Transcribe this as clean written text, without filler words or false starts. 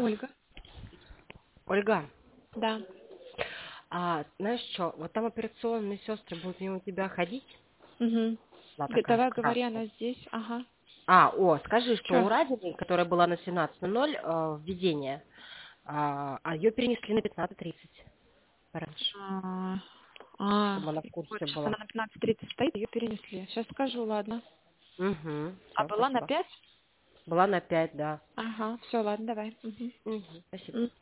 Ольга. Ольга, Да. знаешь что, вот там операционные сестры будут мимо тебя ходить. Угу. Она такая Давай говори, красная. она здесь. Ага. Скажи, что Че? у Радины, которая была на 17:00 введение, ее перенесли на 15:30 пораньше, А, чтобы она в вот курсе сейчас была. она на 15:30 стоит, ее перенесли. Сейчас скажу, ладно. Угу, А все, была на спасибо. 5? Была на 5, да. Ага, все, ладно, давай. Угу, спасибо. Угу.